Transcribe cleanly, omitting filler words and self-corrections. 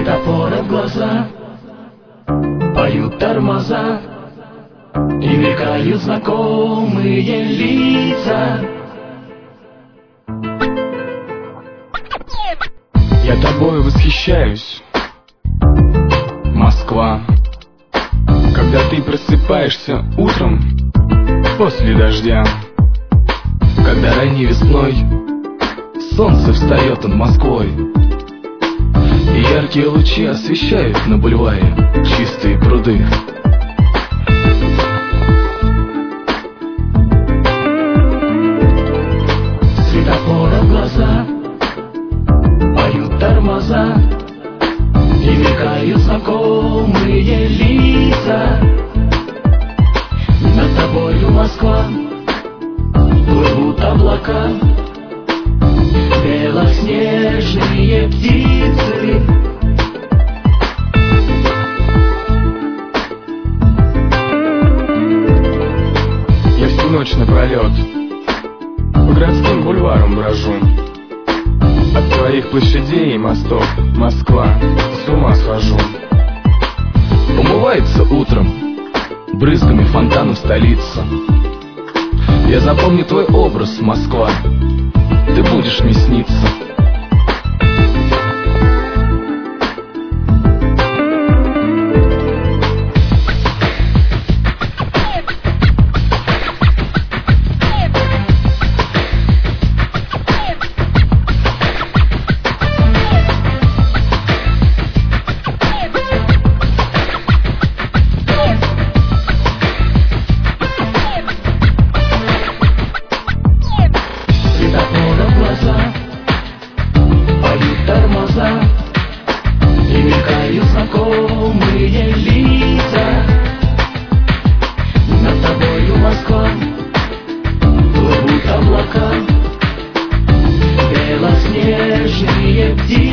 Светофора в глаза поют тормоза, и мелькают знакомые лица. Я тобой восхищаюсь, Москва. Когда ты просыпаешься утром после дождя, когда ранней весной солнце встает над Москвой, и яркие лучи освещают на бульваре чистые пруды. Светофора в глаза поют тормоза, и мелькают знакомые лица. Над тобою, Москва, плывут облака, белоснежные птицы. Я всю ночь напролет по городским бульварам брожу. От твоих площадей и мостов, Москва, с ума схожу. Умывается утром брызгами фонтанов столица. Я запомню твой образ, Москва, ты будешь мне сниться. И мелькают знакомые лица. Над тобою, Москва, плывут облака, белоснежные птицы.